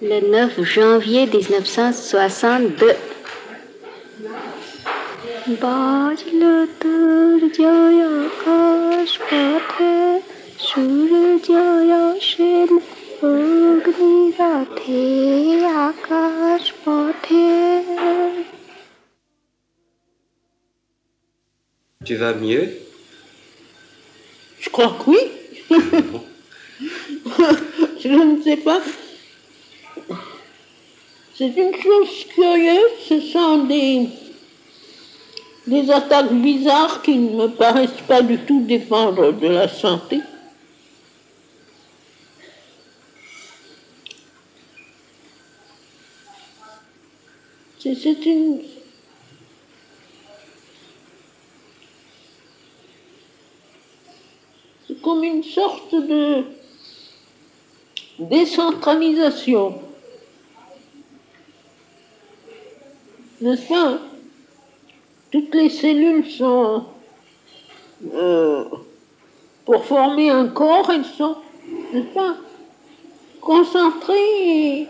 Le 9 janvier 1962. বাজলতর জয় আকাশ পথে সূর্যয় সেন অগ্নিরথে আকাশ পথে. Tu vas mieux? Je crois que oui. Je ne sais pas. C'est une chose curieuse, ce sont des attaques bizarres qui ne me paraissent pas du tout dépendre de la santé. C'est comme une sorte de décentralisation. N'est-ce pas? Toutes les cellules sont, pour former un corps, elles sont, n'est-ce pas, concentrées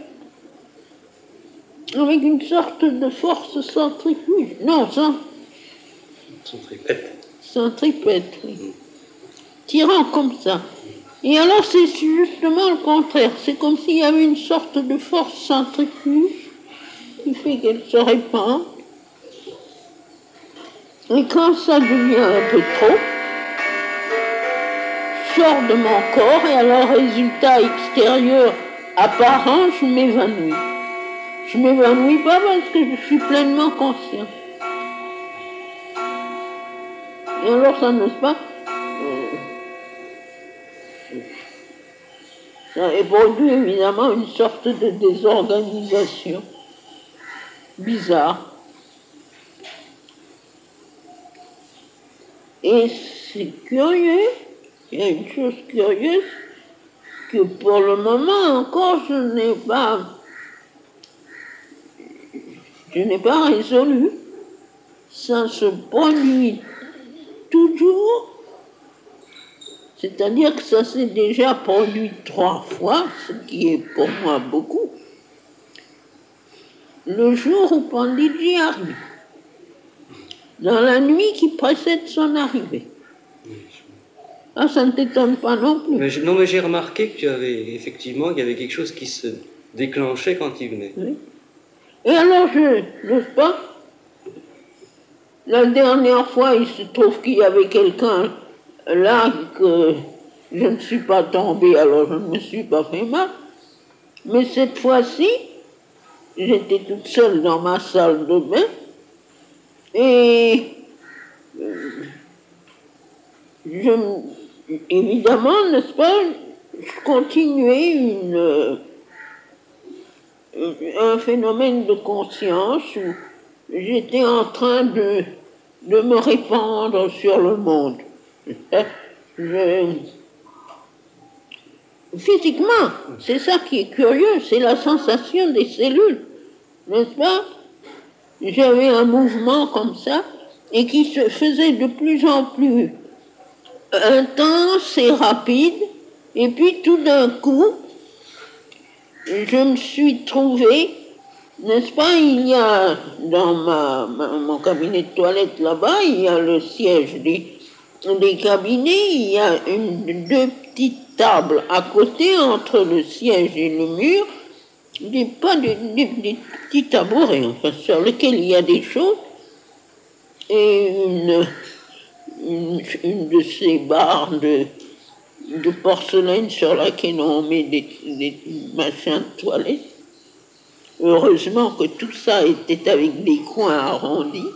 avec une sorte de force centrifuge. Non, Centripète. Centripète, oui. Tirant comme ça. Et alors c'est justement le contraire. C'est comme s'il y avait une sorte de force centrifuge qui fait qu'elle se répand. Et quand ça devient un peu trop, je sors de mon corps et alors, résultat extérieur apparent, je m'évanouis. Je ne m'évanouis pas parce que je suis pleinement conscient. Et alors, ça n'est-ce pas, ça produit évidemment une sorte de désorganisation bizarre. Et c'est curieux, il y a une chose curieuse, que pour le moment encore je n'ai pas résolu. Ça se produit toujours, c'est-à-dire que ça s'est déjà produit 3 fois, ce qui est pour moi beaucoup, le jour où Panditji arrive. Dans la nuit qui précède son arrivée. Ah, ça ne t'étonne pas non plus. Mais j'ai remarqué que effectivement, il y avait quelque chose qui se déclenchait quand il venait. Oui. Et alors, n'est-ce pas, la dernière fois, il se trouve qu'il y avait quelqu'un là que je ne suis pas tombée, alors je ne me suis pas fait mal. Mais cette fois-ci, j'étais toute seule dans ma salle de bain. Et évidemment, n'est-ce pas, je continuais un phénomène de conscience où j'étais en train de me répandre sur le monde. Physiquement, c'est ça qui est curieux, c'est la sensation des cellules, n'est-ce pas? J'avais un mouvement comme ça, et qui se faisait de plus en plus intense et rapide, et puis tout d'un coup, je me suis trouvée, n'est-ce pas, il y a dans mon cabinet de toilette là-bas, il y a le siège des cabinets, il y a 2 petites tables à côté entre le siège et le mur, des petits tabourets, enfin, sur lesquels il y a des choses, et une de ces barres de porcelaine sur laquelle on met des machins de toilette. Heureusement que tout ça était avec des coins arrondis.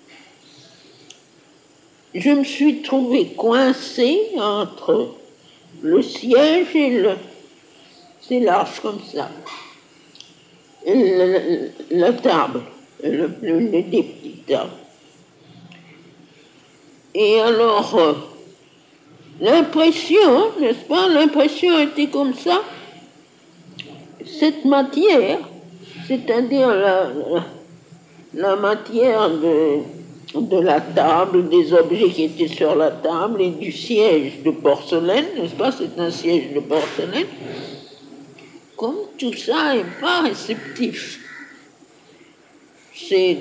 Je me suis trouvée coincée entre le siège et c'est large comme ça, et la table, des petites tables. Et alors, l'impression, n'est-ce pas, l'impression était comme ça, cette matière, c'est-à-dire la matière de la table, des objets qui étaient sur la table et du siège de porcelaine, n'est-ce pas, c'est un siège de porcelaine, comme tout ça n'est pas réceptif, c'est,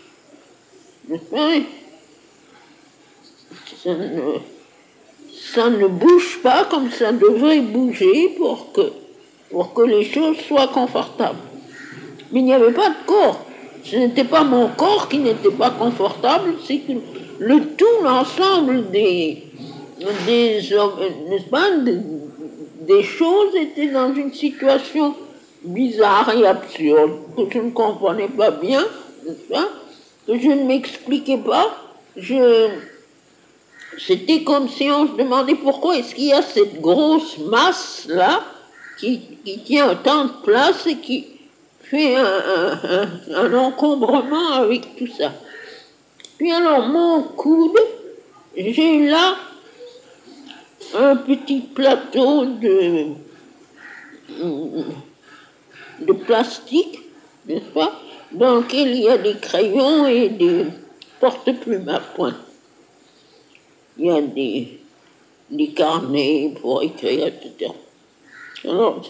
ça ne bouge pas comme ça devrait bouger pour que les choses soient confortables. Mais il n'y avait pas de corps. Ce n'était pas mon corps qui n'était pas confortable, c'est que le tout, l'ensemble n'est-ce pas, des choses étaient dans une situation bizarre et absurde, que je ne comprenais pas bien, n'est-ce pas, que je ne m'expliquais pas. C'était comme si on se demandait pourquoi est-ce qu'il y a cette grosse masse-là qui tient autant de place et qui fait un encombrement avec tout ça. Puis alors, mon coude, j'ai là un petit plateau de plastique, n'est-ce pas, dans lequel il y a des crayons et des porte-plumes à point. Il y a des carnets pour écrire, etc. Alors,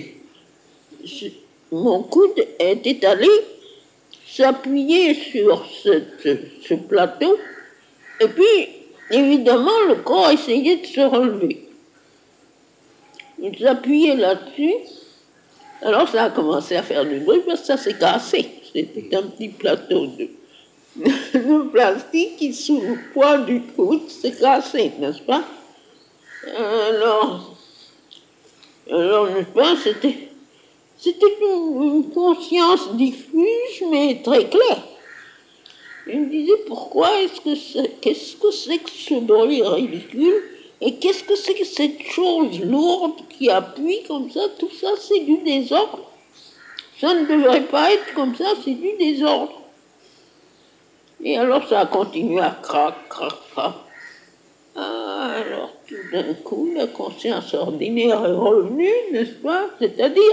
mon coude était allé s'appuyer sur ce plateau, et puis, évidemment, le corps essayait de se relever. Il s'appuyait là-dessus, alors ça a commencé à faire du bruit parce que ça s'est cassé. C'était un petit plateau de plastique qui, sous le poids du coude, s'est cassé, n'est-ce pas? Alors, n'est-ce pas, c'était une conscience diffuse, mais très claire. Je me disais, qu'est-ce que c'est que ce bruit ridicule? Et qu'est-ce que c'est que cette chose lourde qui appuie comme ça? Tout ça, c'est du désordre. Ça ne devrait pas être comme ça, c'est du désordre. Et alors, ça a continué à crac, crac, crac. Alors, tout d'un coup, la conscience ordinaire est revenue, n'est-ce pas? C'est-à-dire,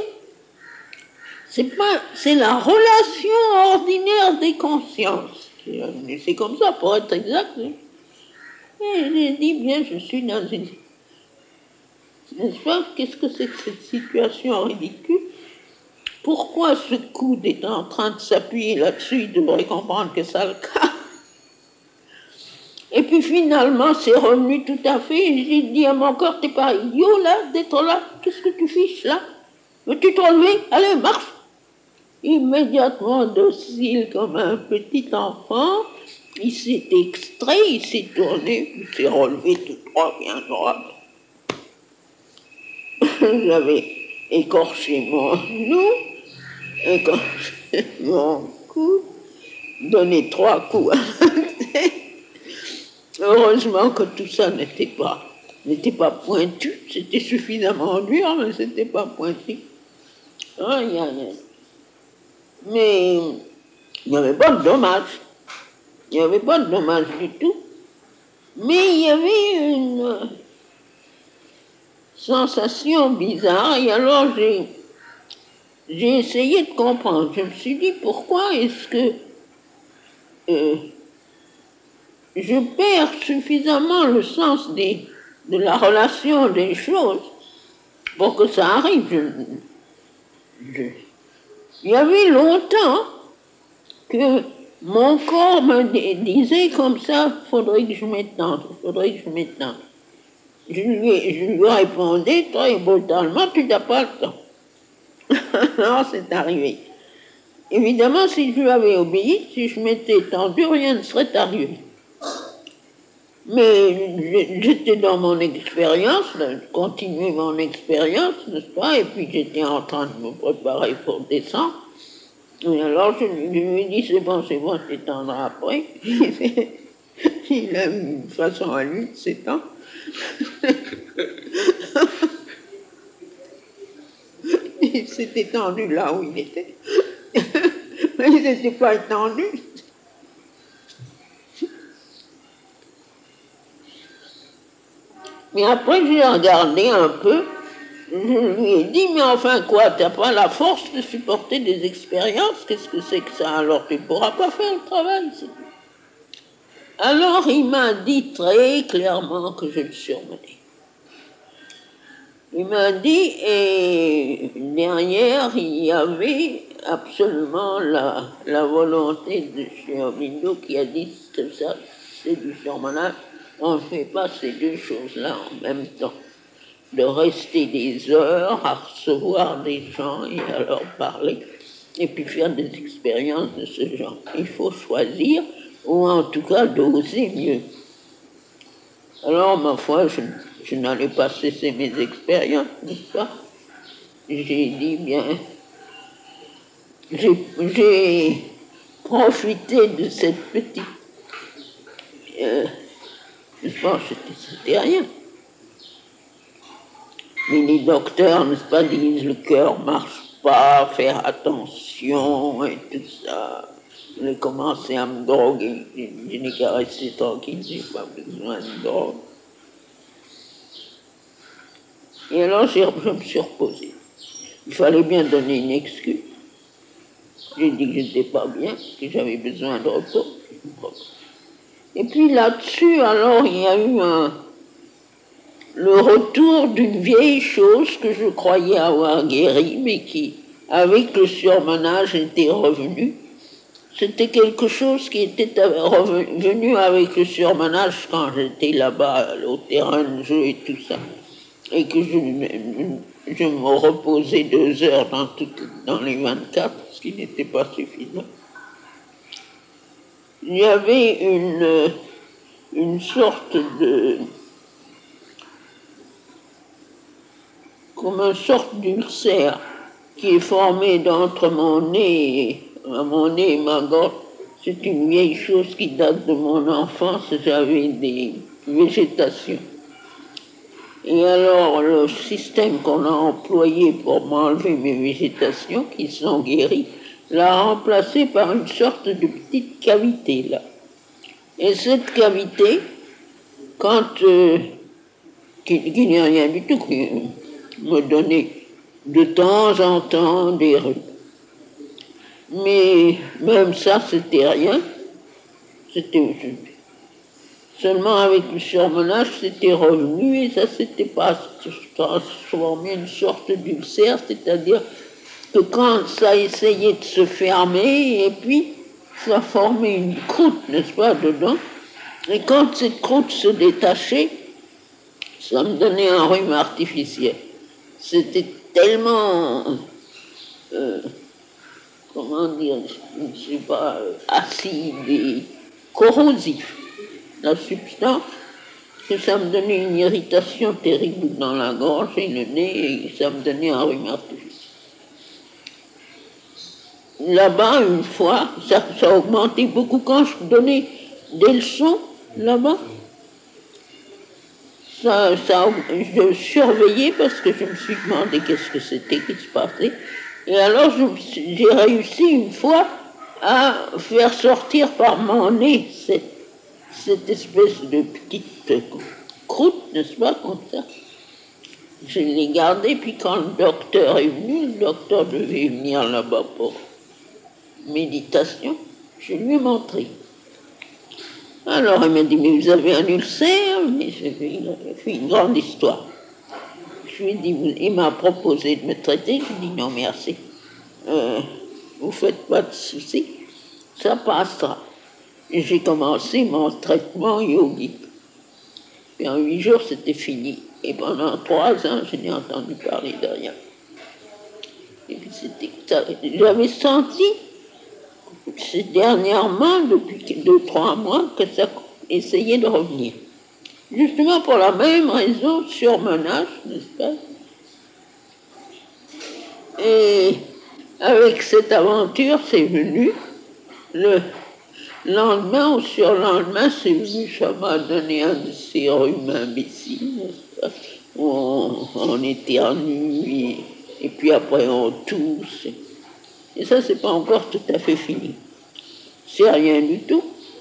c'est la relation ordinaire des consciences qui est revenue. C'est comme ça, pour être exact. Hein? Et j'ai dit, bien, je suis dans une... N'est-ce pas? Qu'est-ce que c'est que cette situation ridicule? Pourquoi ce coude est en train de s'appuyer là-dessus? Il devrait comprendre que c'est le cas. Et puis finalement, c'est revenu tout à fait. Et j'ai dit à mon corps, t'es pas idiot là, d'être là? Qu'est-ce que tu fiches là? Veux-tu te relever? Allez, marche! Immédiatement docile comme un petit enfant, il s'est extrait, il s'est tourné, il s'est relevé tout droit, bien droit. J'avais écorché mon genou, écorché mon cou, donné 3 coups à la tête. Heureusement que tout ça n'était pas pointu, c'était suffisamment dur, mais c'était pas pointu. Aïe, aïe, aïe. Mais il n'y avait pas de dommage. Il n'y avait pas de dommage du tout. Mais il y avait une sensation bizarre. Et alors j'ai essayé de comprendre. Je me suis dit, pourquoi est-ce que je perds suffisamment le sens de la relation des choses pour que ça arrive? Il y avait longtemps que mon corps me disait comme ça, faudrait que je m'étende, faudrait que je m'étende. Je lui répondais très brutalement, tu n'as pas le temps. Alors c'est arrivé. Évidemment, si je lui avais obéi, si je m'étais étendu, rien ne serait arrivé. Mais j'étais dans mon expérience, continuer mon expérience, n'est-ce pas? Et puis j'étais en train de me préparer pour descendre. Et alors je lui ai dit, c'est bon, t'étendras après. Il a une façon à lui de s'étendre. Il s'est étendu là où il était. Mais il n'était pas étendu. Mais après, j'ai regardé un peu. Je lui ai dit, mais enfin quoi, t'as pas la force de supporter des expériences? Qu'est-ce que c'est que ça? Alors tu ne pourras pas faire le travail. Alors il m'a dit très clairement que je le surmenais. Il m'a dit, et derrière, il y avait absolument la volonté de Sherbindo qui a dit que ça, c'est du surmenage. On ne fait pas ces deux choses-là en même temps. De rester des heures à recevoir des gens et à leur parler, et puis faire des expériences de ce genre. Il faut choisir, ou en tout cas d'oser mieux. Alors, ma foi, je n'allais pas cesser mes expériences, n'est-ce pas? J'ai dit, bien, j'ai profité de cette petite... n'est-ce pas, c'était rien. Mais les docteurs, n'est-ce pas, disent le cœur marche pas, faire attention et tout ça. J'ai commencé à me droguer. Je n'ai qu'à rester tranquille, j'ai pas besoin de drogue. Et alors, je me suis reposé. Il fallait bien donner une excuse. J'ai dit que je n'étais pas bien, que j'avais besoin de repos. Et puis là-dessus, alors, il y a eu le retour d'une vieille chose que je croyais avoir guérie, mais qui, avec le surmenage, était revenue. C'était quelque chose qui était revenu avec le surmenage quand j'étais là-bas, au terrain de jeu et tout ça. Et que je me reposais 2 heures dans les 24, ce qui n'était pas suffisant. Il y avait une sorte de... comme une sorte d'ulcère qui est formé entre mon nez et ma gorge. C'est une vieille chose qui date de mon enfance, j'avais des végétations. Et alors, le système qu'on a employé pour m'enlever mes végétations, qui sont guéries, l'a remplacé par une sorte de petite cavité, là. Et cette cavité, qui n'est rien du tout, qui me donnait de temps en temps des rhumes. Mais même ça, c'était rien. C'était seulement avec le surmenage, c'était revenu et ça s'était pas transformé en une sorte d'ulcère, c'est-à-dire que quand ça essayait de se fermer, et puis ça formait une croûte, n'est-ce pas, dedans, et quand cette croûte se détachait, ça me donnait un rhume artificiel. C'était tellement, comment dire, je ne sais pas, acide et corrosif, la substance, que ça me donnait une irritation terrible dans la gorge et le nez, et ça me donnait un rhume artificiel. Là-bas, une fois, ça augmentait beaucoup quand je donnais des leçons, là-bas. Je surveillais parce que je me suis demandé qu'est-ce que c'était qui se passait. Et alors, j'ai réussi une fois à faire sortir par mon nez cette espèce de petite croûte, n'est-ce pas, comme ça. Je l'ai gardée, puis quand le docteur est venu, le docteur devait venir là-bas pour méditation, je lui ai montré. Alors il m'a dit, mais vous avez un ulcère? Mais il a fait une grande histoire. Je lui ai dit, il m'a proposé de me traiter, je lui ai dit non merci. Vous ne faites pas de soucis, ça passera. Et j'ai commencé mon traitement yogique. Et en 8 jours, c'était fini. Et pendant 3 ans, je n'ai entendu parler de rien. Et puis j'avais senti, dernièrement, depuis 2-3 mois, que ça essayait de revenir. Justement pour la même raison, surmenage, n'est-ce pas? Et avec cette aventure, c'est venu, le lendemain ou surlendemain, c'est venu, ça m'a donné un de ces rhumes imbéciles, n'est-ce pas? On éternue, et puis après on tousse. Et ça, c'est pas encore tout à fait fini. C'est rien du tout.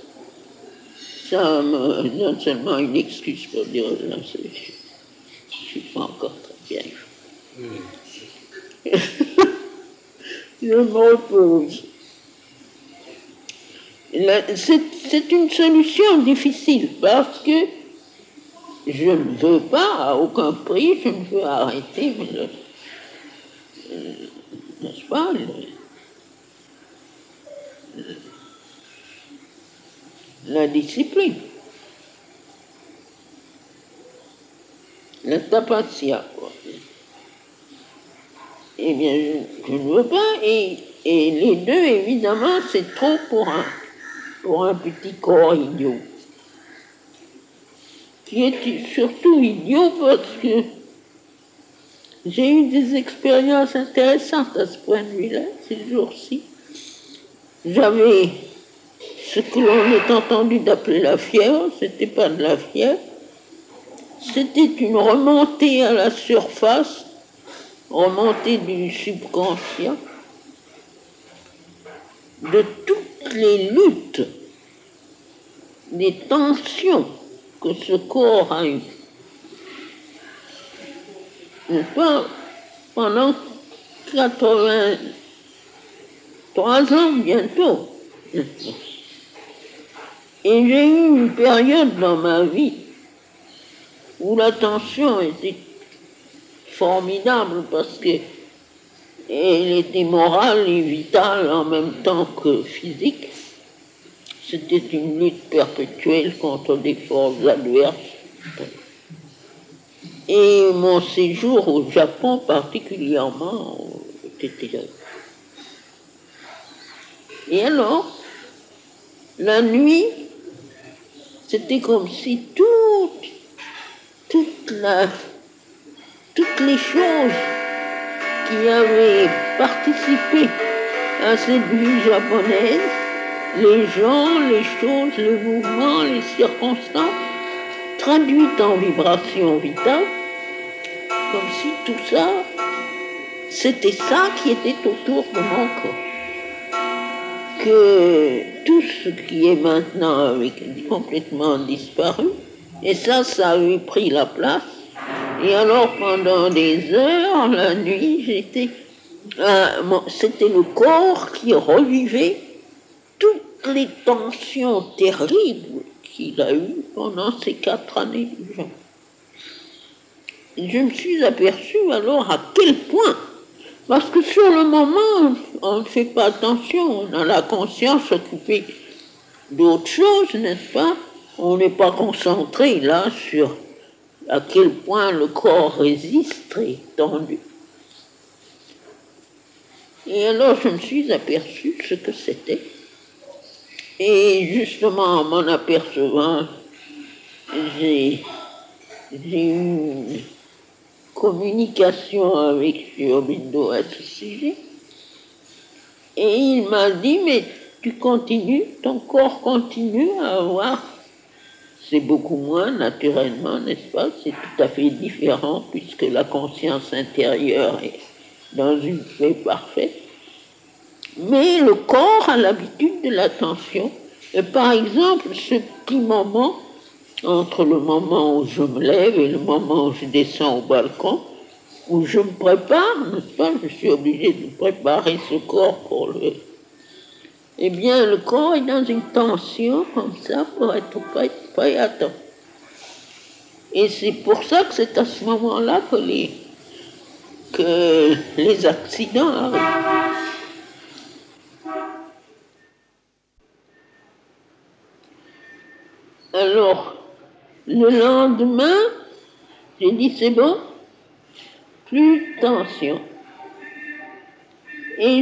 Ça me donne seulement une excuse pour dire non, je ne suis pas encore très bien. Je me repose. C'est une solution difficile parce que je ne veux pas, à aucun prix, je ne veux arrêter, n'est-ce pas, la discipline, la tapasya, quoi. Eh bien, je ne veux pas, et les deux, évidemment, c'est trop pour un petit corps idiot, qui est surtout idiot parce que j'ai eu des expériences intéressantes à ce point de vue-là, ces jours-ci. J'avais ce que l'on est entendu d'appeler la fièvre, c'était pas de la fièvre, c'était une remontée à la surface, remontée du subconscient, de toutes les luttes, des tensions que ce corps a eues. N'est-ce pas? Pendant 83 ans bientôt. Et j'ai eu une période dans ma vie où la tension était formidable parce qu'elle était morale et vitale en même temps que physique. C'était une lutte perpétuelle contre des forces adverses. Et mon séjour au Japon particulièrement était... Et alors, la nuit, c'était comme si toutes les choses qui avaient participé à cette vie japonaise, les gens, les choses, les mouvements, les circonstances, traduites en vibrations vitales, comme si tout ça, c'était ça qui était autour de mon corps. Que tout ce qui est maintenant complètement disparu, et ça avait pris la place. Et alors pendant des heures, la nuit, c'était le corps qui revivait toutes les tensions terribles qu'il a eues pendant ces 4 années déjà. Je me suis aperçue alors à quel point, parce que sur le moment, on ne fait pas attention, on a la conscience occupée d'autres choses, n'est-ce pas? On n'est pas concentré là sur à quel point le corps résiste très tendu. Et alors je me suis aperçue ce que c'était. Et justement, en m'en apercevant, j'ai eu une communication avec Aurobindo à ce sujet. Et il m'a dit, mais tu continues, ton corps continue à avoir, c'est beaucoup moins naturellement, n'est-ce pas? C'est tout à fait différent puisque la conscience intérieure est dans une paix parfaite. Mais le corps a l'habitude de l'attention. Et par exemple, ce petit moment, entre le moment où je me lève et le moment où je descends au balcon, où je me prépare, n'est-ce pas? Je suis obligé de préparer ce corps pour le... Eh bien, le corps est dans une tension comme ça pour être prêt à temps. Et c'est pour ça que c'est à ce moment-là que les accidents arrivent. Alors, le lendemain, j'ai dit c'est bon, plus de tension. Et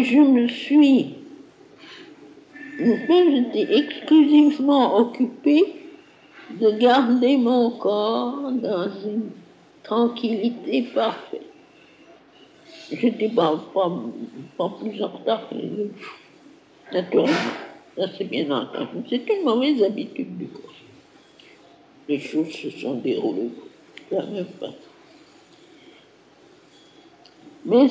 j'étais exclusivement occupée de garder mon corps dans une tranquillité parfaite. Je n'étais pas plus en retard que les autres, naturellement. Ça, c'est bien entendu. C'est une mauvaise habitude du corps. Les choses se sont déroulées de la même façon. Mais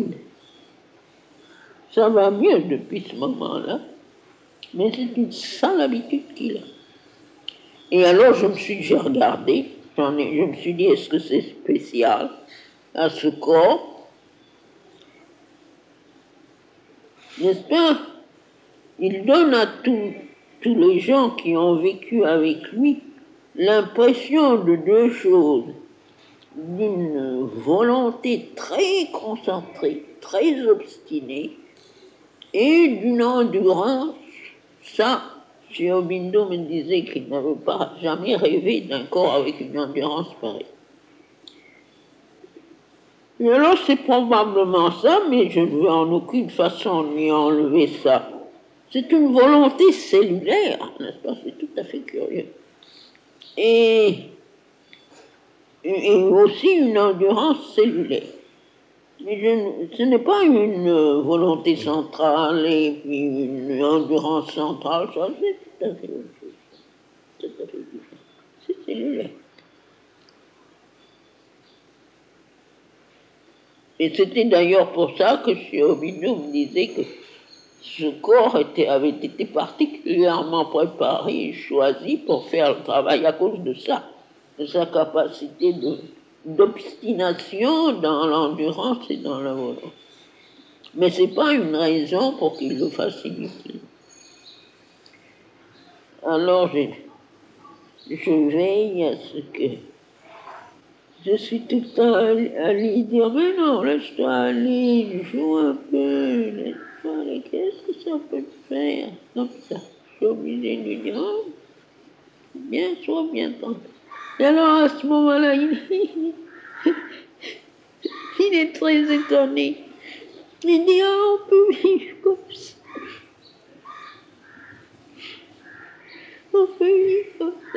ça va mieux depuis ce moment-là, mais c'est une sale habitude qu'il a. Et alors j'ai regardé, je me suis dit, est-ce que c'est spécial à ce corps? N'est-ce pas? Il donne à tous les gens qui ont vécu avec lui l'impression de deux choses, d'une volonté très concentrée, très obstinée, et d'une endurance. Ça, M. Aubindo me disait qu'il n'avait pas jamais rêvé d'un corps avec une endurance pareille. Et alors c'est probablement ça, mais je ne veux en aucune façon lui enlever ça. C'est une volonté cellulaire, n'est-ce pas? C'est tout à fait curieux. Et aussi une endurance cellulaire. Mais ce n'est pas une volonté centrale et puis une endurance centrale, ça c'est tout à fait autre chose. Tout à fait différent. C'est cellulaire. Et c'était d'ailleurs pour ça que M. Aubindo me disait que ce corps avait été particulièrement préparé et choisi pour faire le travail à cause de ça, de sa capacité d'obstination dans l'endurance et dans la volonté. Mais ce n'est pas une raison pour qu'il le facilite. Alors je veille à ce que je suis tout le temps à lui dire, mais non, laisse-toi aller, joue un peu, laisse-toi aller, qu'est-ce que ça peut te faire? Comme ça. Je suis obligée de lui dire, oh, bien, sois bien tranquille. Et alors à ce moment-là, il est très étonné. Il dit, oh, on peut vivre comme ça. On peut vivre comme ça.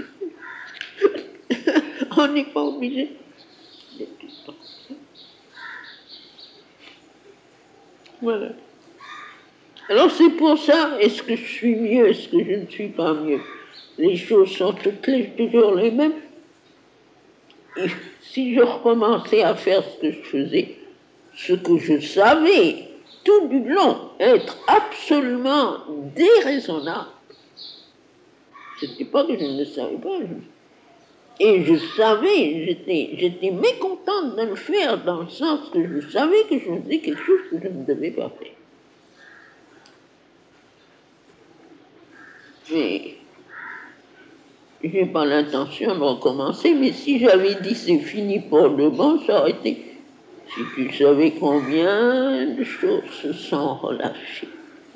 On n'est pas obligé de tout le temps. Voilà. Alors c'est pour ça, est-ce que je suis mieux, est-ce que je ne suis pas mieux? Les choses sont toujours les mêmes. Et si je recommençais à faire ce que je faisais, ce que je savais tout du long être absolument déraisonnable, ce n'était pas que je ne le savais pas. Et je savais, j'étais mécontente de le faire dans le sens que je savais que je faisais quelque chose que je ne devais pas faire. Mais je n'ai pas l'intention de recommencer, mais si j'avais dit c'est fini pour de bon, ça aurait été. Si tu savais combien de choses se sont relâchées.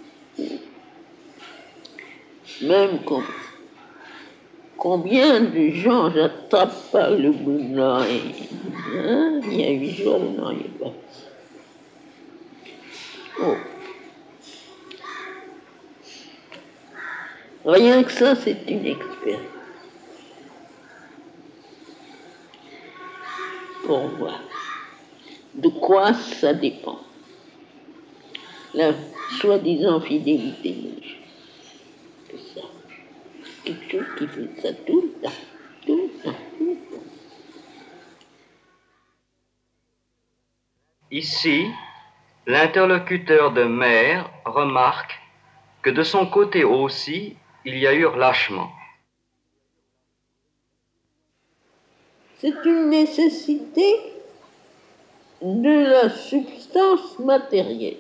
Même combien de gens j'attrape par le bout de l'oreille. Hein? Il y a 8 jours, vous n'auriez pas. Oh. Rien que ça, c'est une expérience. Pour voir de quoi ça dépend. La soi-disant fidélité de Dieu. C'est ça. Quelque chose qui fait ça tout le temps. Tout le temps. Tout le temps. Ici, l'interlocuteur de Mère remarque que de son côté aussi, il y a eu relâchement. C'est une nécessité de la substance matérielle.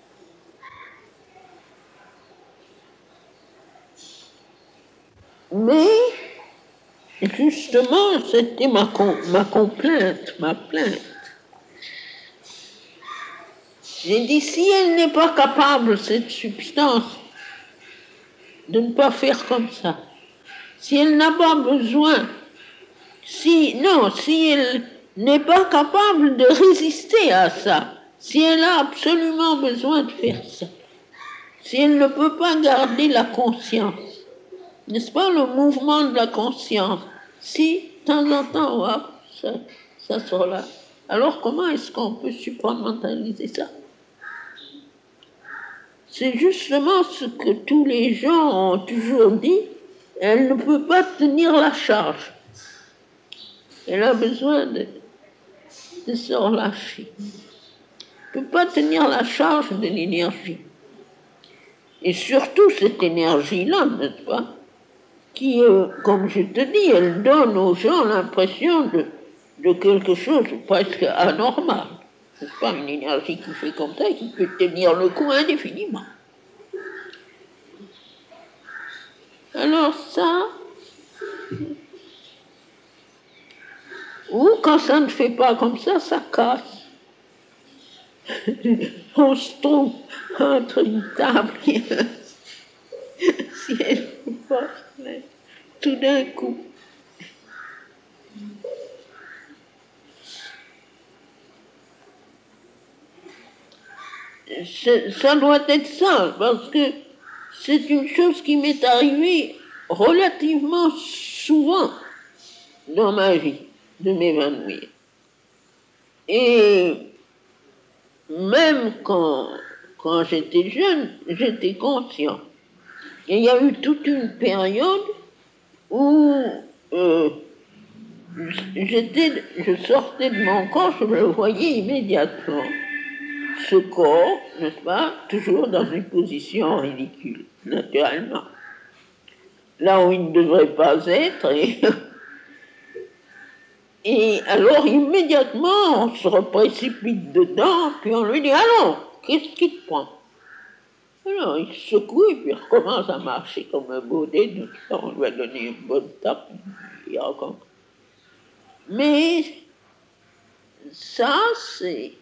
Mais, justement, c'était ma complainte, ma plainte. J'ai dit, si elle n'est pas capable, cette substance, de ne pas faire comme ça, si elle n'a pas besoin, si elle n'est pas capable de résister à ça, si elle a absolument besoin de faire ça, si elle ne peut pas garder la conscience, n'est-ce pas, le mouvement de la conscience, si de temps en temps, hop, ça se relâche, alors comment est-ce qu'on peut supramentaliser ça? C'est justement ce que tous les gens ont toujours dit, elle ne peut pas tenir la charge. Elle a besoin de se relâcher. Elle ne peut pas tenir la charge de l'énergie. Et surtout cette énergie-là, n'est-ce pas, qui, comme je te dis, elle donne aux gens l'impression de quelque chose presque anormal. Ce n'est pas une énergie qui fait comme ça et qui peut tenir le coup indéfiniment. Alors ça, Ou quand ça ne fait pas comme ça casse. On se trouve entre une table et un ciel porcelaine, tout d'un coup. Ça doit être ça, parce que c'est une chose qui m'est arrivée relativement souvent dans ma vie, de m'évanouir. Et même quand j'étais jeune, j'étais conscient. Et il y a eu toute une période où je sortais de mon corps, je le voyais immédiatement. Ce corps, n'est-ce pas, toujours dans une position ridicule, naturellement. Là où il ne devrait pas être. Et alors, immédiatement, on se précipite dedans, puis on lui dit, allons, qu'est-ce qui te prend? Alors, il se secoue et puis il recommence à marcher comme un baudet. On lui a donné une bonne tape, il recommence. Mais ça, c'est...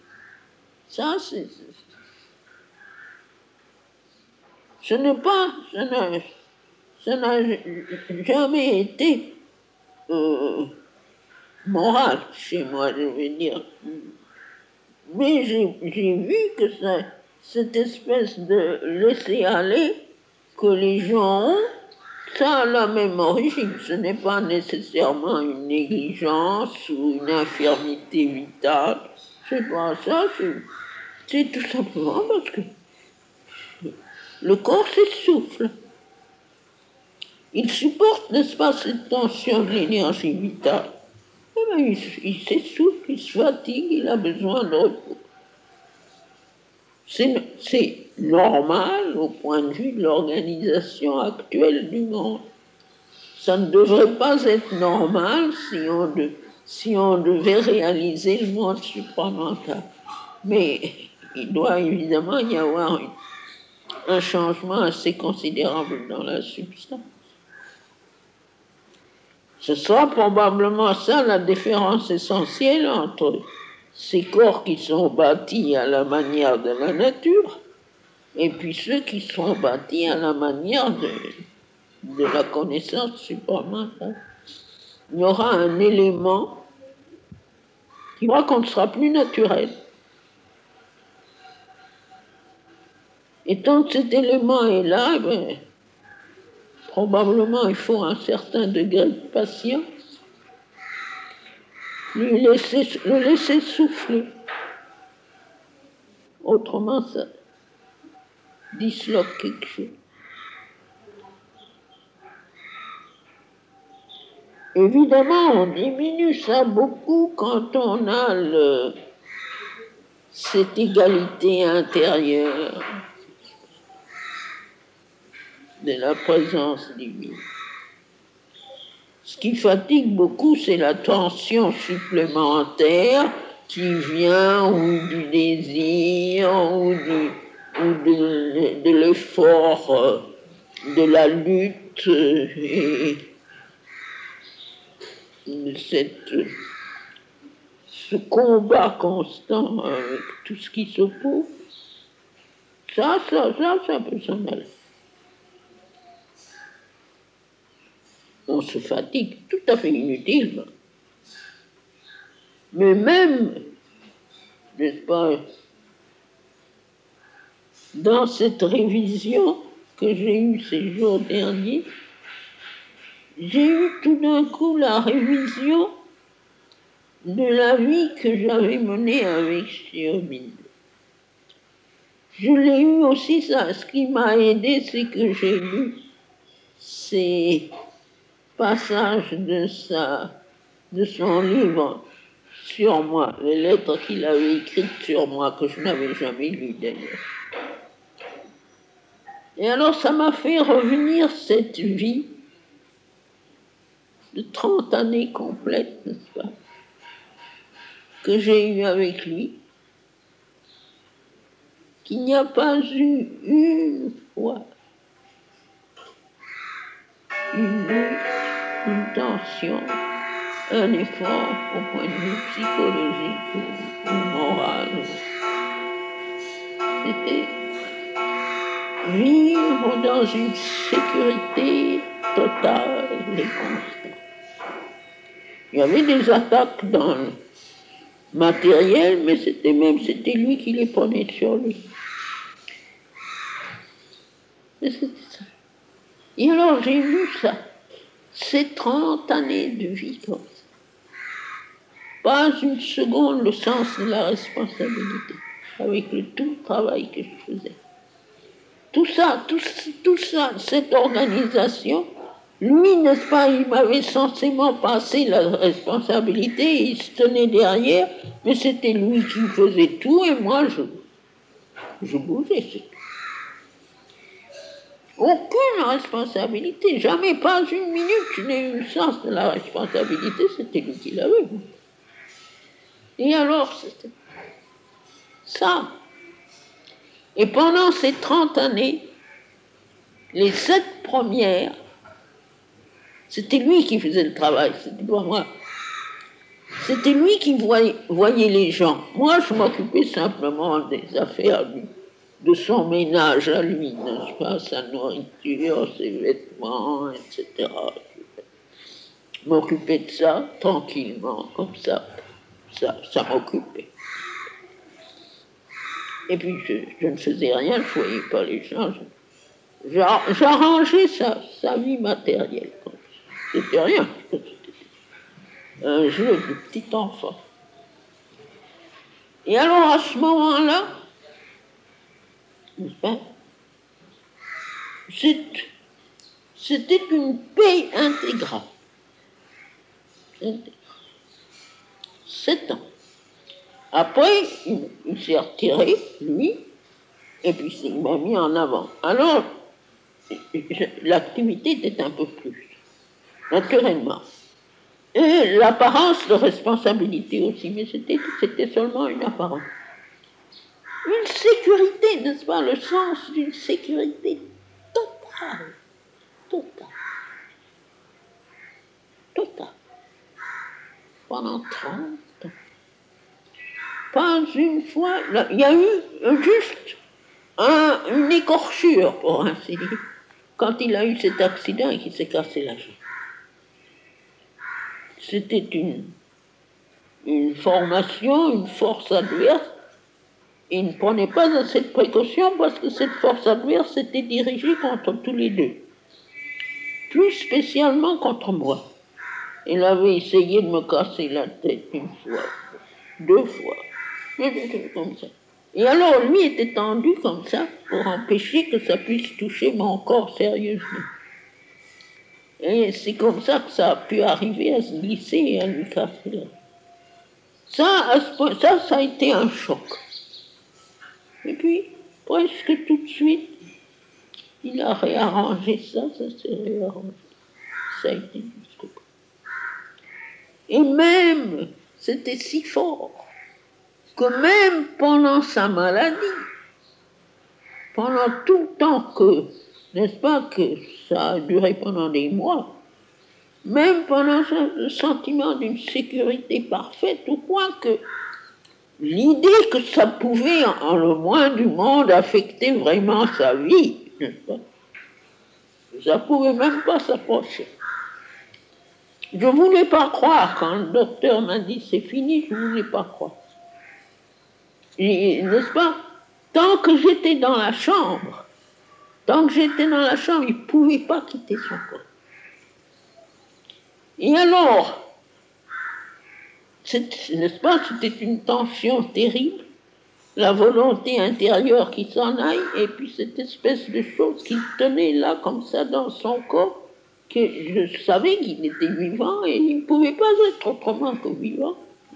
Ce n'est pas... Ça n'a jamais été moral chez moi, je veux dire. Mais j'ai vu que cette espèce de laisser-aller que les gens ont, ça a la même origine. Ce n'est pas nécessairement une négligence ou une infirmité vitale. C'est pas ça, c'est tout simplement parce que le corps s'essouffle. Il supporte, n'est-ce pas, cette tension de l'énergie vitale. Eh bien, il s'essouffle, il se fatigue, il a besoin de repos. C'est normal au point de vue de l'organisation actuelle du monde. Ça ne devrait pas être normal si on devait réaliser le monde supramental. Mais il doit évidemment y avoir un changement assez considérable dans la substance. Ce sera probablement ça la différence essentielle entre ces corps qui sont bâtis à la manière de la nature et puis ceux qui sont bâtis à la manière de la connaissance supramentale. Il y aura un élément qui fera qu'on ne sera plus naturel. Et tant que cet élément est là, ben, probablement il faut un certain degré de patience, le laisser souffler. Autrement, ça disloque quelque chose. Évidemment, on diminue ça beaucoup quand on a cette égalité intérieure de la présence divine. Ce qui fatigue beaucoup, c'est la tension supplémentaire qui vient ou du désir ou de l'effort, de la lutte et de ce combat constant avec tout ce qui s'oppose. Ça peut s'en aller. On se fatigue tout à fait inutilement. Mais même, n'est-ce pas, dans cette révision que j'ai eue ces jours derniers, j'ai eu tout d'un coup la révision de la vie que j'avais menée avec Xiaoming. Je l'ai eu aussi, ça. Ce qui m'a aidé, c'est que j'ai lu ces passages de son livre sur moi, les lettres qu'il avait écrites sur moi, que je n'avais jamais lues d'ailleurs. Et alors ça m'a fait revenir cette vie de 30 années complètes, n'est-ce pas, que j'ai eue avec lui, qu'il n'y a pas eu une fois, une nuit une tension, un effort au point de vue psychologique ou moral. C'était vivre dans une sécurité totale et constante. Il y avait des attaques dans le matériel, mais c'était lui qui les prenait sur lui. Et c'était ça. Et alors j'ai vu ça, ces 30 années de vie comme ça. Pas une seconde le sens de la responsabilité, avec tout le travail que je faisais. Tout ça, cette organisation, lui, n'est-ce pas, il m'avait censément passé la responsabilité, il se tenait derrière, mais c'était lui qui faisait tout et moi, je bougeais, c'est tout. Aucune responsabilité, jamais, pas une minute, je n'ai eu le sens de la responsabilité, c'était lui qui l'avait. Et alors, c'était ça. Et pendant ces 30 années, les 7 premières, c'était lui qui faisait le travail, c'était pas moi. C'était lui qui voyait les gens. Moi, je m'occupais simplement des affaires de son ménage à lui, n'est-ce pas, sa nourriture, ses vêtements, etc. Je m'occupais de ça tranquillement, comme ça. Ça m'occupait. Et puis, je ne faisais rien, je ne voyais pas les gens. J'arrangeais sa vie matérielle. C'était rien. C'était un jeu de petit enfant. Et alors, à ce moment-là, c'était une paix intégrale. 7 ans. Après, il s'est retiré, lui, et puis il m'a mis en avant. Alors, l'activité était un peu plus, naturellement. Et l'apparence de responsabilité aussi, mais c'était seulement une apparence. Une sécurité, n'est-ce pas, le sens d'une sécurité totale. Pendant 30 ans. Pas une fois, il y a eu juste une écorchure, pour ainsi dire, quand il a eu cet accident et qu'il s'est cassé la jambe. C'était une formation, une force adverse. Il ne prenait pas assez de précautions parce que cette force adverse était dirigée contre tous les deux. Plus spécialement contre moi. Il avait essayé de me casser la tête 1 fois, 2 fois, comme ça. Et alors, lui était tendu comme ça pour empêcher que ça puisse toucher mon corps sérieusement. Et c'est comme ça que ça a pu arriver à se glisser et à lui casser la tête. Ça a été un choc. Et puis, presque tout de suite, il a réarrangé ça s'est réarrangé. Ça a été jusqu'au bout. Et même, c'était si fort, que même pendant sa maladie, pendant tout le temps que, n'est-ce pas, que ça a duré pendant des mois, même pendant le sentiment d'une sécurité parfaite, au point que l'idée que ça pouvait, en le moins du monde, affecter vraiment sa vie, n'est-ce pas, ça ne pouvait même pas s'approcher. Je ne voulais pas croire, quand le docteur m'a dit c'est fini, je ne voulais pas croire. N'est-ce pas? Tant que j'étais dans la chambre, il ne pouvait pas quitter son corps. Et alors, n'est-ce pas, c'était une tension terrible, la volonté intérieure qui s'en aille, et puis cette espèce de chose qui tenait là, comme ça, dans son corps, que je savais qu'il était vivant, et il ne pouvait pas être autrement que vivant.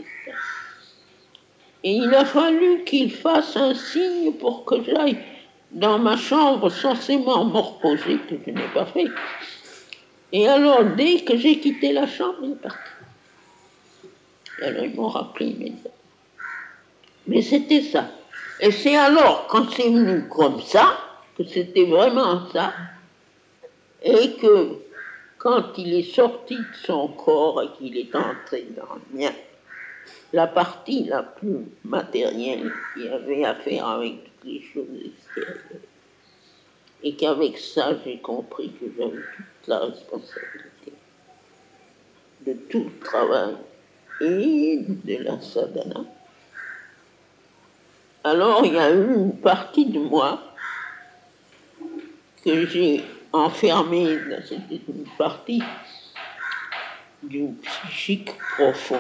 Et il a fallu qu'il fasse un signe pour que j'aille dans ma chambre censément me reposer, que je n'ai pas fait. Et alors, dès que j'ai quitté la chambre, il est parti. Et alors, ils m'ont rappelé immédiatement. Mais c'était ça. Et c'est alors, quand c'est venu comme ça, que c'était vraiment ça, et que quand il est sorti de son corps et qu'il est entré dans le mien, la partie la plus matérielle qui avait à faire avec toutes les choses extérieures. Et qu'avec ça, j'ai compris que j'avais toute la responsabilité de tout le travail et de la sadhana. Alors, il y a eu une partie de moi que j'ai enfermée, c'était une partie du psychique profond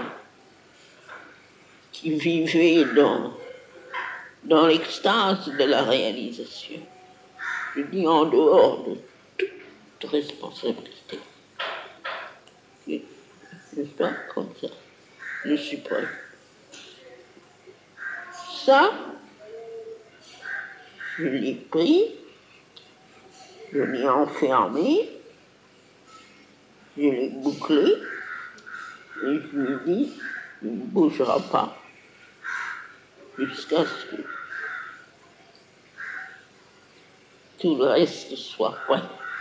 qui vivait dans l'extase de la réalisation. Je dis en dehors de toute responsabilité. N'est-ce pas comme ça, le suprême. Ça, je l'ai pris, je l'ai enfermé, je l'ai bouclé, et je lui ai dit, il ne bougera pas jusqu'à ce que tout le reste soit prêt.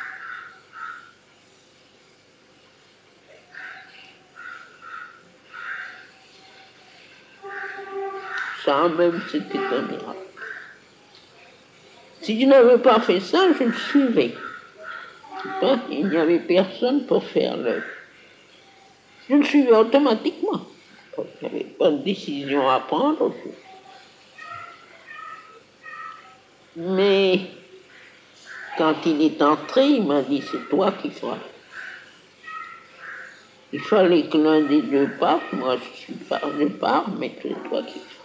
Ça même, c'était un miracle. Si je n'avais pas fait ça, je le suivais. Il n'y avait personne pour faire le... Je le suivais automatiquement. Il n'y avait pas de décision à prendre. Mais quand il est entré, il m'a dit, c'est toi qui feras. Il fallait que l'un des deux parte. Moi, je pars, mais c'est toi qui feras.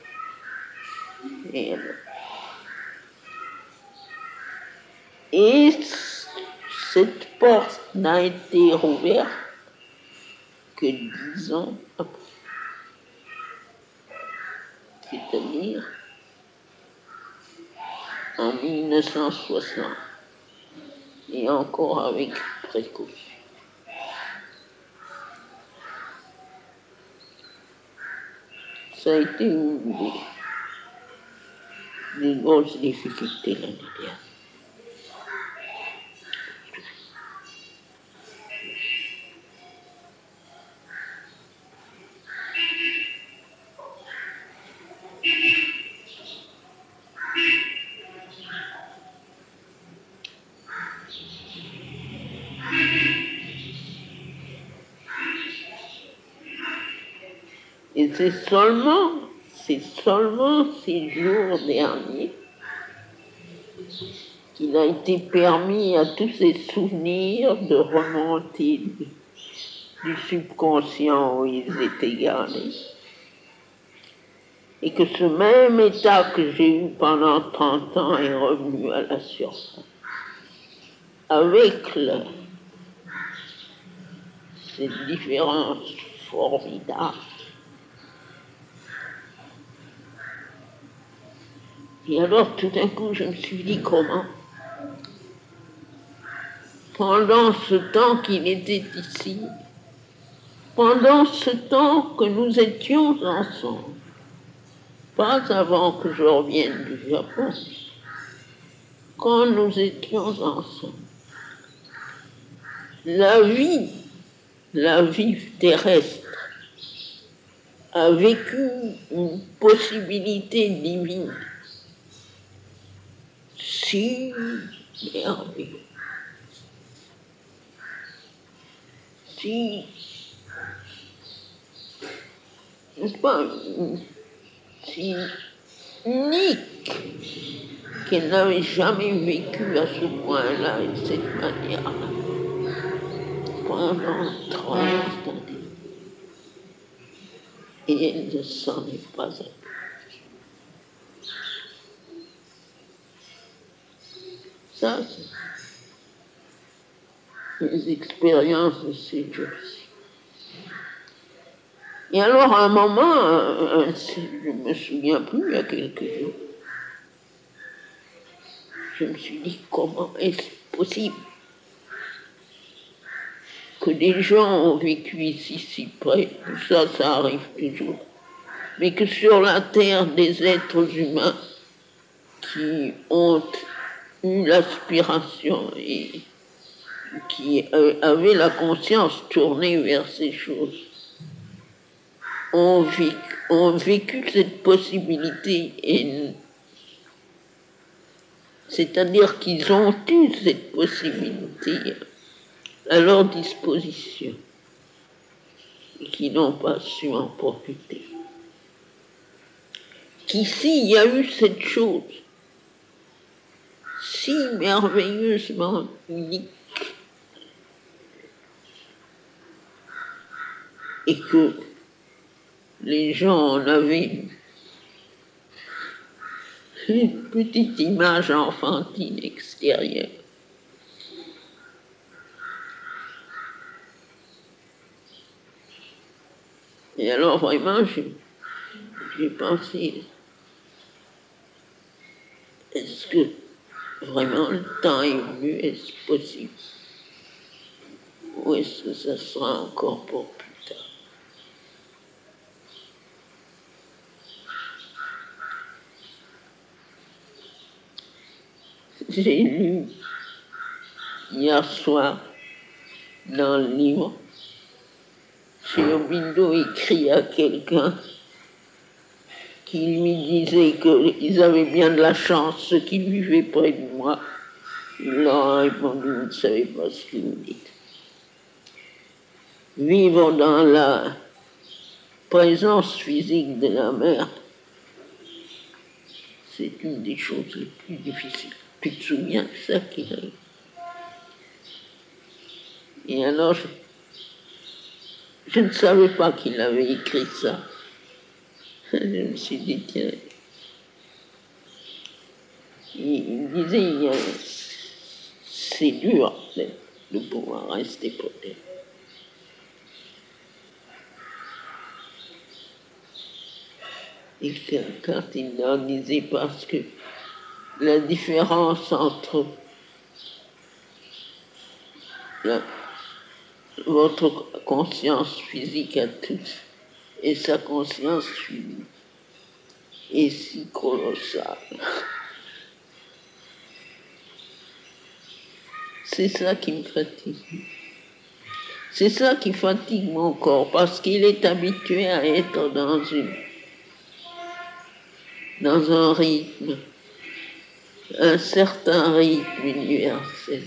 Et cette porte n'a été rouverte que 10 ans après. C'est-à-dire en 1960. Et encore avec précaution. Ça a été une des grosses difficultés l'année dernière. Et c'est seulement ces jours derniers qu'il a été permis à tous ces souvenirs de remonter du subconscient où ils étaient gardés. Et que ce même état que j'ai eu pendant 30 ans est revenu à la surface. Avec cette différence formidable. Et alors, tout d'un coup, je me suis dit comment, pendant ce temps qu'il était ici, pendant ce temps que nous étions ensemble, pas avant que je revienne du Japon, quand nous étions ensemble, la vie terrestre a vécu une possibilité divine si merveilleuse, si, n'est-ce pas, si unique qu'elle n'avait jamais vécu à ce point-là et de cette manière-là pendant 30 années. Et elle ne s'en est pas aperçue. Ça, c'est les expériences de ces jours-ci. Et alors, à un moment, je ne me souviens plus, il y a quelques jours, je me suis dit, comment est-ce possible que des gens ont vécu ici si près, ça arrive toujours, mais que sur la terre, des êtres humains qui ont eu l'aspiration et qui avaient la conscience tournée vers ces choses ont vécu cette possibilité, c'est-à-dire qu'ils ont eu cette possibilité à leur disposition et qui n'ont pas su en profiter. Qu'ici, il y a eu cette chose si merveilleusement unique et que les gens en avaient une petite image enfantine extérieure. Et alors vraiment, j'ai pensé, est-ce que vraiment le temps est venu, est-ce possible? Ou est-ce que ça sera encore pour plus tard? J'ai lu hier soir dans le livre, chez Aubindo écrit à quelqu'un qui lui disait qu'ils avaient bien de la chance, ceux qui vivaient près de moi. Il leur a répondu, vous ne savez pas ce que vous dites. Vivre dans la présence physique de la mère, c'est une des choses les plus difficiles. Tu te souviens de ça qu'il a eu? Et alors, je ne savais pas qu'il avait écrit ça. Je me suis dit, tiens, il disait, c'est dur de pouvoir rester protégé. Et quand il leur disait, parce que la différence entre votre conscience physique à tous et sa conscience physique est si colossale. C'est ça qui me fatigue. C'est ça qui fatigue mon corps, parce qu'il est habitué à être dans un rythme, un certain rythme universel.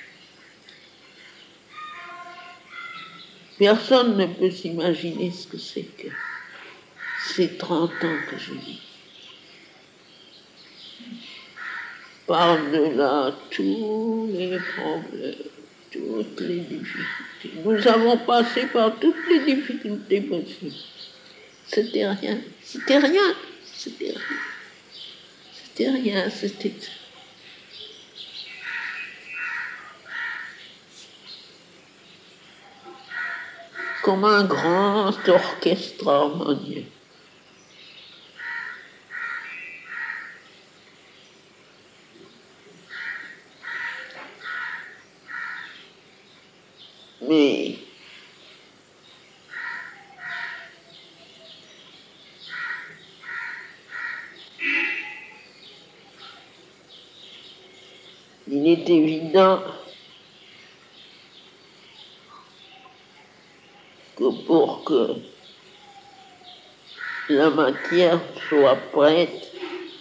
Personne ne peut s'imaginer ce que c'est que ces 30 ans que je vis. Par-delà tous les problèmes, toutes les difficultés. Nous avons passé par toutes les difficultés possibles. C'était rien, c'était rien, c'était rien. C'était rien, c'était... comme un grand orchestre harmonieux. Mais il est évident que pour que la matière soit prête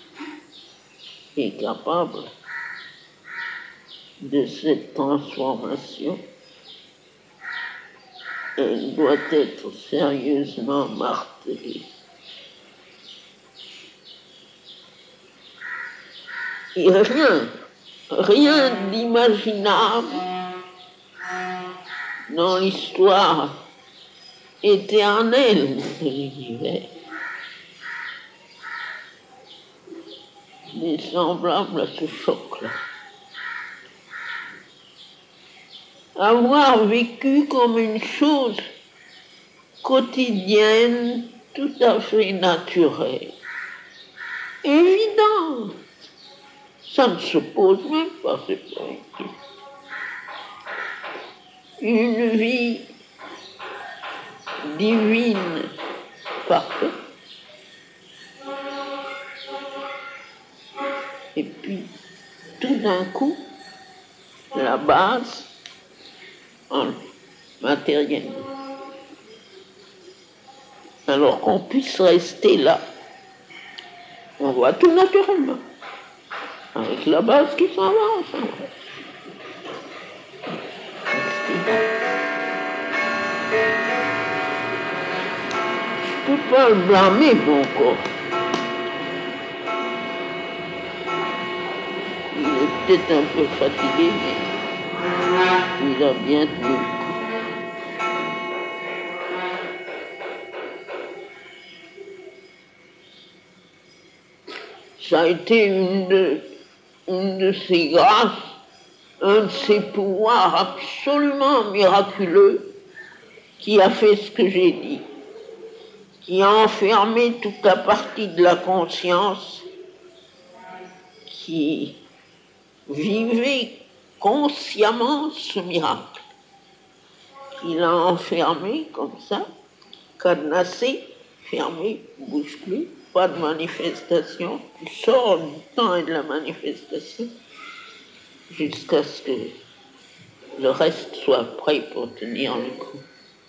et capable de cette transformation, elle doit être sérieusement martelée. Et rien d'imaginable dans l'histoire éternelle de l'univers n'est semblable à ce choc-là. Avoir vécu comme une chose quotidienne, tout à fait naturelle, évident. Ça ne se pose même pas, c'est pas évident. Une vie divine, parfaite. Et puis, tout d'un coup, la base matériellement. Alors qu'on puisse rester là. On voit tout naturellement. Avec la base qui s'en va, on s'en va. Je ne peux pas le blâmer, mon corps. Il est peut-être un peu fatigué, mais il a bien tenu. Ça a été une de ses grâces, un de ses pouvoirs absolument miraculeux qui a fait ce que j'ai dit, qui a enfermé toute la partie de la conscience qui vivait consciemment ce miracle. Il a enfermé comme ça, cadenassé, fermé, bouge plus, pas de manifestation, tu sors du temps et de la manifestation jusqu'à ce que le reste soit prêt pour tenir le coup.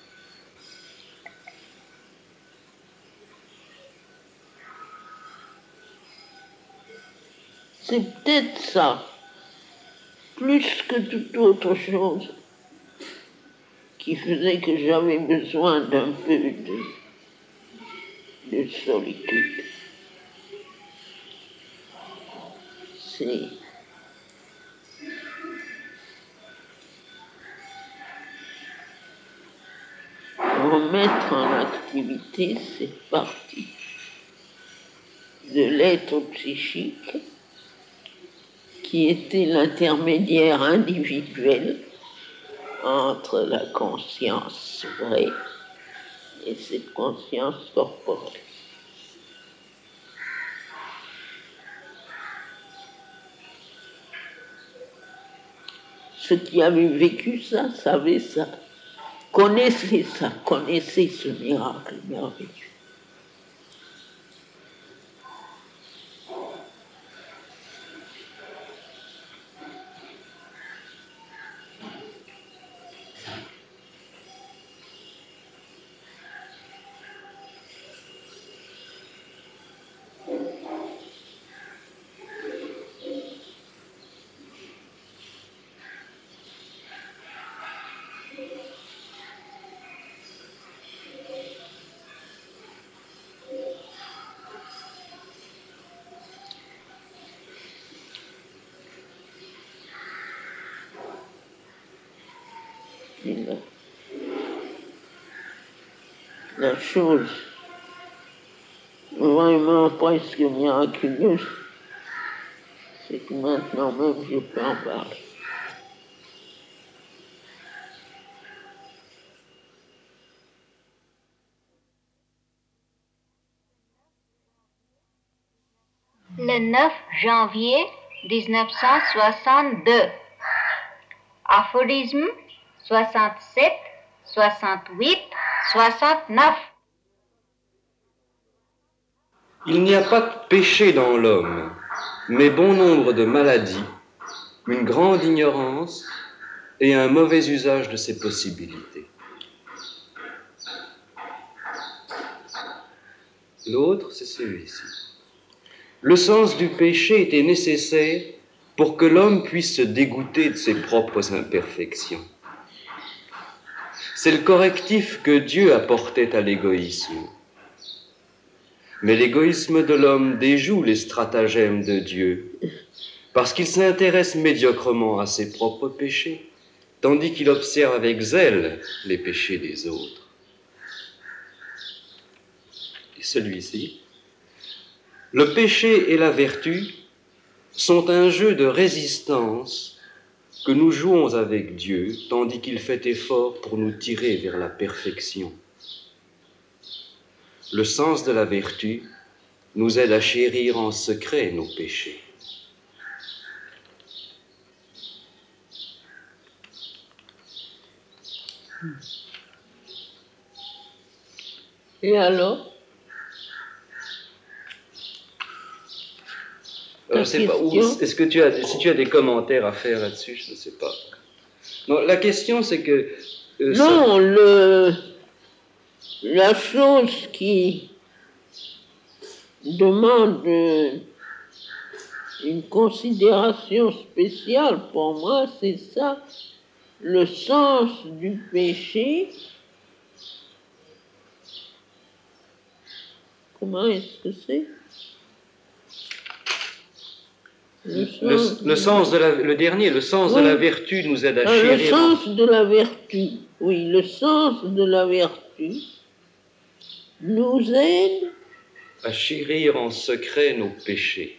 C'est peut-être ça, plus que toute autre chose, qui faisait que j'avais besoin d'un peu de solitude. C'est remettre en activité cette partie de l'être psychique qui était l'intermédiaire individuel entre la conscience vraie et cette conscience corporelle. Ceux qui avaient vécu ça savaient ça, connaissaient ça, connaissaient ce miracle merveilleux. La chose vraiment presque miraculeuse, c'est que maintenant même je peux en parler. Le 9 janvier 1962. Aphorisme 67, 68, 69. Il n'y a pas de péché dans l'homme, mais bon nombre de maladies, une grande ignorance et un mauvais usage de ses possibilités. L'autre, c'est celui-ci. Le sens du péché était nécessaire pour que l'homme puisse se dégoûter de ses propres imperfections. C'est le correctif que Dieu apportait à l'égoïsme. Mais l'égoïsme de l'homme déjoue les stratagèmes de Dieu, parce qu'il s'intéresse médiocrement à ses propres péchés, tandis qu'il observe avec zèle les péchés des autres. Et celui-ci, le péché et la vertu sont un jeu de résistance que nous jouons avec Dieu, tandis qu'il fait effort pour nous tirer vers la perfection. Le sens de la vertu nous aide à chérir en secret nos péchés. Et alors Je ne sais pas. Est-ce que si tu as des commentaires à faire là-dessus, je ne sais pas. Non, la question, c'est que... non, la chose qui demande une considération spéciale pour moi, c'est ça, le sens du péché. Comment est-ce que c'est? Le sens de le dernier, le sens de la vertu nous aide à chérir. Le sens de la vertu, oui, le sens de la vertu nous aide à chérir en secret nos péchés.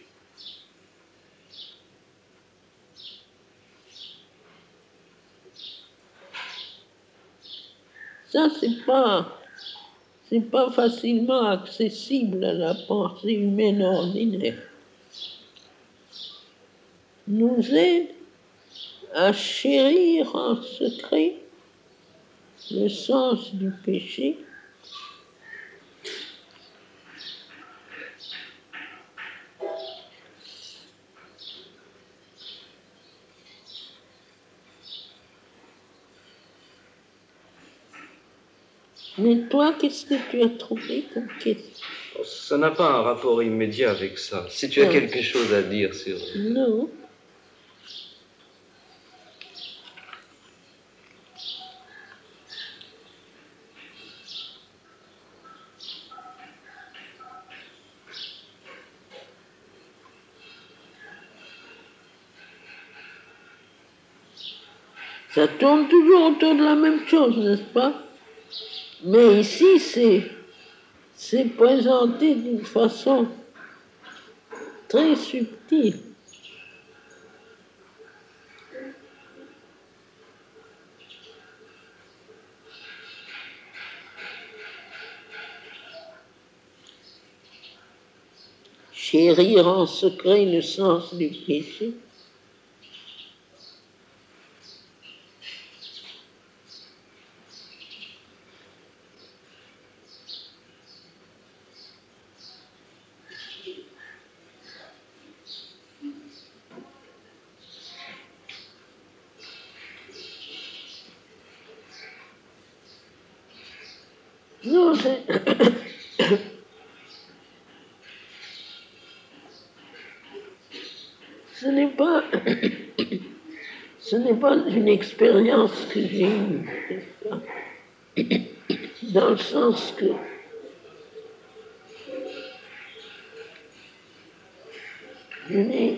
Ça, c'est pas facilement accessible à la pensée humaine ordinaire. Nous aide à chérir en secret le sens du péché. Mais toi, qu'est-ce que tu as trouvé comme question? Ça n'a pas un rapport immédiat avec ça. Si tu as quelque chose à dire sur... Non. Ça tourne toujours autour de la même chose, n'est-ce pas? Mais ici, c'est présenté d'une façon très subtile. Chérir en secret le sens du péché. Non, ce n'est pas une expérience que j'ai eue, n'est-ce pas? Dans le sens que je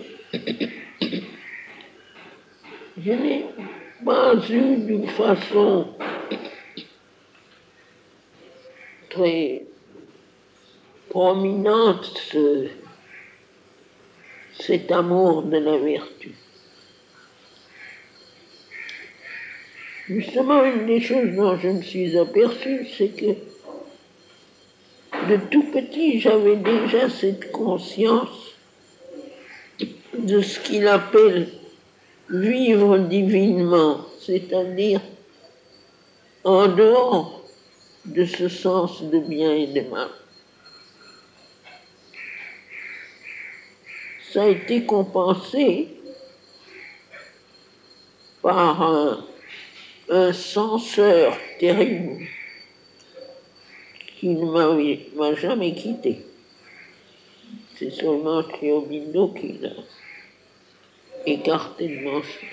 n'ai pas eu d'une façon très prominente cet amour de la vertu. Justement, une des choses dont je me suis aperçue, c'est que de tout petit, j'avais déjà cette conscience de ce qu'il appelle vivre divinement, c'est-à-dire en dehors de ce sens de bien et de mal. Ça a été compensé par un censeur terrible qui ne m'a jamais quitté. C'est seulement Théobindo qui l'a écarté de mon chemin.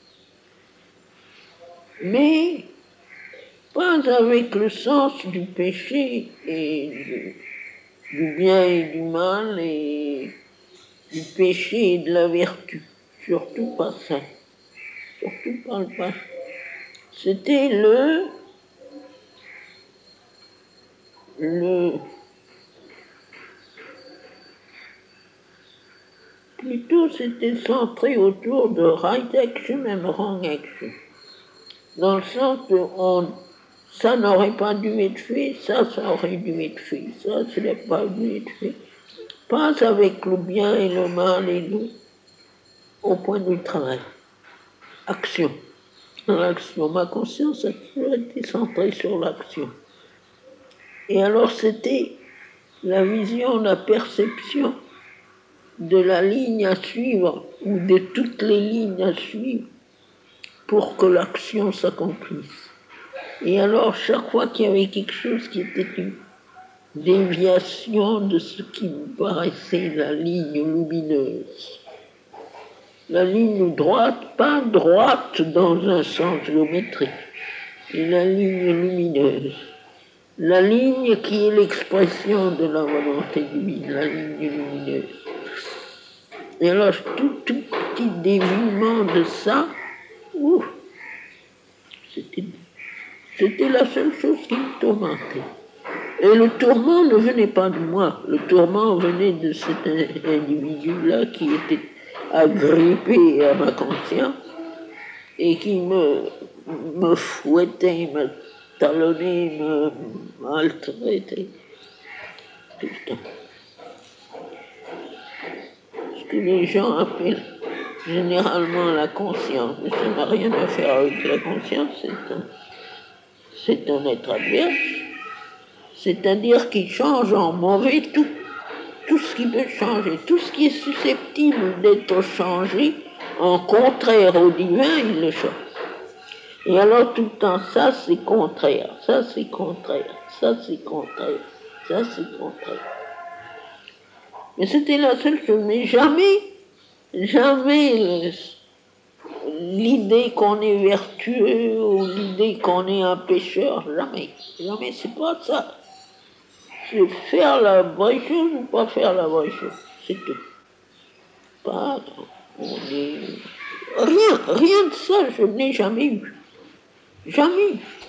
Mais pas avec le sens du péché et du bien et du mal et du péché et de la vertu. Surtout pas ça. Surtout pas le pas. C'était plutôt c'était centré autour de right action and wrong action. Dans le sens que ça n'aurait pas dû être fait, ça aurait dû être fait, ça n'est pas dû être fait. Pas avec le bien et le mal et nous, au point du travail. Action. L'action, ma conscience a toujours été centrée sur l'action. Et alors c'était la vision, la perception de la ligne à suivre, ou de toutes les lignes à suivre, pour que l'action s'accomplisse. Et alors, chaque fois qu'il y avait quelque chose qui était une déviation de ce qui me paraissait la ligne lumineuse, la ligne droite, pas droite dans un sens géométrique, et la ligne lumineuse, la ligne qui est l'expression de la volonté divine, la ligne lumineuse. Et alors, tout petit déviement de ça, c'était la seule chose qui me tourmentait. Et le tourment ne venait pas de moi, le tourment venait de cet individu-là qui était agrippé à ma conscience et qui me fouettait, me talonnait, me maltraitait tout le temps. Ce que les gens appellent généralement la conscience, mais ça n'a rien à faire avec la conscience, c'est un être adverse. C'est-à-dire qu'il change en mauvais tout ce qui peut changer, tout ce qui est susceptible d'être changé en contraire au divin, il le change. Et alors tout le temps, ça c'est contraire, ça c'est contraire, ça c'est contraire, ça c'est contraire. Mais c'était la seule chose, mais jamais l'idée qu'on est vertueux ou l'idée qu'on est un pécheur, jamais, c'est pas ça. C'est faire la vraie chose ou pas faire la vraie chose, c'est tout. Pas, rien de ça, je n'ai jamais eu. Jamais.